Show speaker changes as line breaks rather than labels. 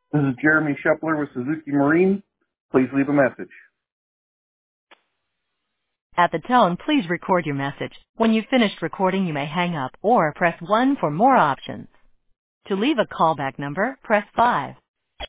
This is Jeremy Shepler with Suzuki Marine. Please leave a message.
At the tone, please record your message. When you've finished recording, you may hang up or press 1 for more options. To leave a callback number, press 5.